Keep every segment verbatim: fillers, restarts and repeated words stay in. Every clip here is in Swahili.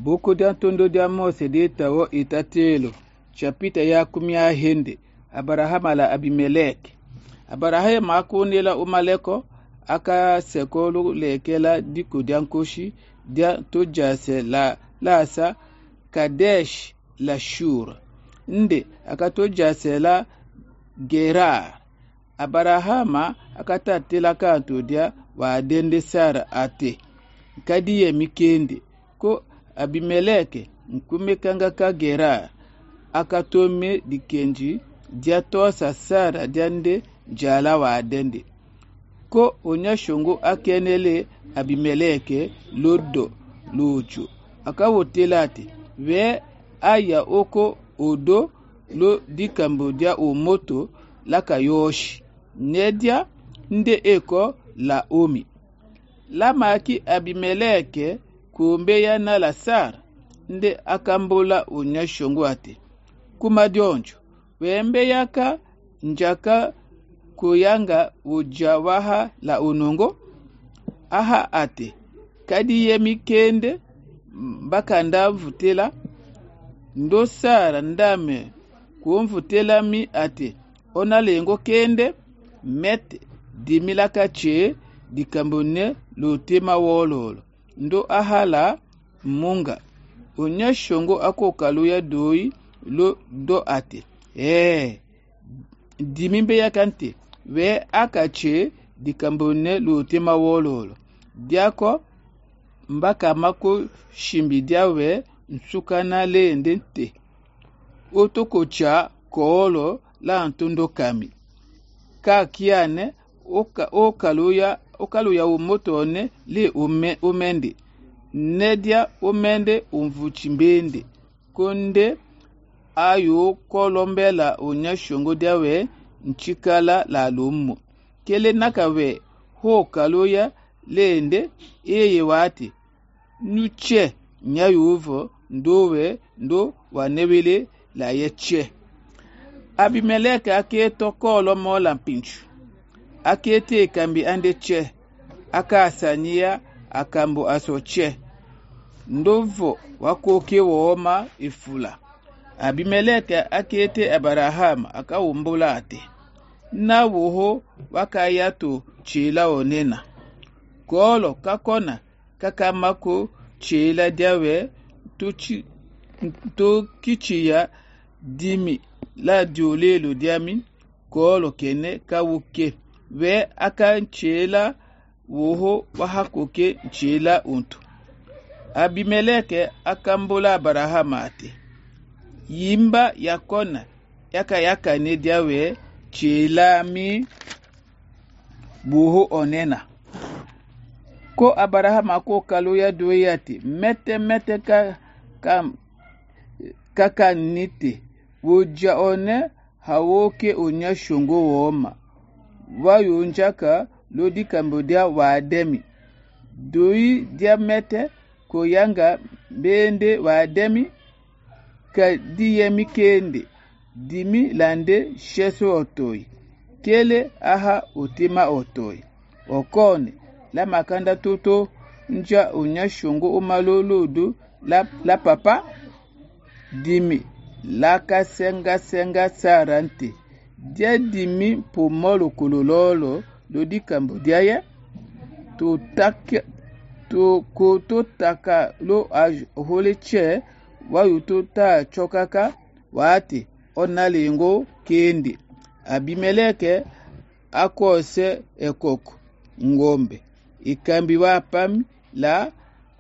Buku dia ntondo dia Mose dia tawo itatelo. Chapita ya kumi ya hindi. Abrahama la Abimeleki. Abrahama akunela umaleko aka sekolu lekela diku dia nkoshi dia tojase la lasa Kadesh la Shur. Nde akatojase la Gerar. Abrahama akatatela kanto dia wa dende Sara ate. Kadiye mikende ko Abimeleke nkumekanga ka Gerar akatome dikenji dia tosa Sara diande jala wa dende ko onyashongo akenele Abimeleke lodo luchu akawotelate we aya oko odo lo dikambo dia omoto laka yoshi nedia nde eko la omi lamaki Abimeleke kumbe ya na la Sara nde akambola onyashongo ate kuma dionjo wembe yaka njaka kuyanga ujawaha la unongo aha ate kadi yemikende mbaka ndavutela ndo Sara ndame kumvutela mi ate ona lengo kende mete dimilaka che dikambone lutema wololo ndo ahala munga onyashongo akokaluya doi lo do ate eh dimimbe yakante we akache dikambone lutema wololo diako mbaka mako shimbi diawe nsukana lende nte otokocha koolo la ntondo kami ka kiane oka okaluya okaluya umotone le ume, umende nedia umende umvuchimbende konde ayo kolombela onyashongo diawe nchikala la lumu kele nakawe ho kaluya lende eye wati nuche nyayuvo ndowe ndo wanewele la yeche Abimeleke aketo kolo mola mpinchu akete kambi ande che akasanyia akambo asoche ndovo wakoke wooma ifula Abimeleke akete Abrahama akawumbula ate na woho wakayato chila onena kolo kakona kakamako chila diawe tuchi to kichiya dimi la diolelo diami kolo kene kawuke we aka chela woho wahakoke chela untu Abimeleke akambola Abrahama ate yimba yakona yaka yaka ne diawe chela mi buho onena ko Abrahama ko kaluya doyati mete mete ka kam kaka nite woja one hawoke onyashongo woma wayonjaka lodi Cambodia wa demi doi dia mete koyanga bende wa demi ka diyemi kende dimi lande sheso otoi kele aha utima otoi okone la makanda toto nja onyashongo umalolodo la, la papa dimi la kasenga senga sarante dia dimi pomolo kolololo lodi Cambodia ya to tak to ko to taka lo aj hole che wayu to ta chokaka wati onalingo kende Abimeleke akose ekoko ngombe ikambi wapam la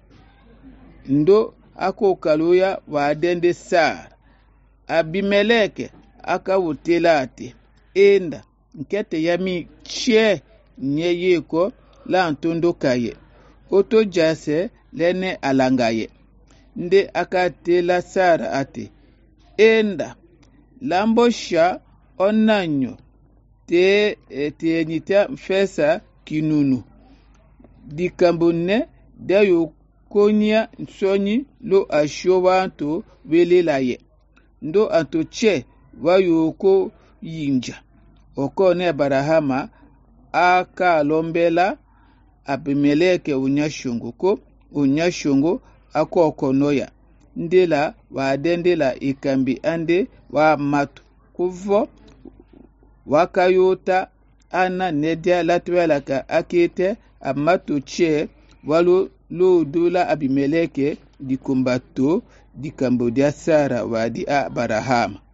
ndo akokaluya wadende Sara Abimeleke akawutela ate enda nkete yami che nyeyeko la ntondo kaye oto jase lene alangaye nde akatela Sara ate enda lambosha onanyo te te nyita fesa kinunu dikambone dayo konya nsonyi lo ashowanto welelaye ndo antoche wayoko yinja okone Abrahama aka lombela Abimeleke onyashongo ko onyashongo akoko noya ndela wadendela ikambi ande wa matu kuvo wakayuta ana nedia latwelaka akite amatu che walu ludula Abimeleke dikumbato dikambo dia Sara wadi Abraham.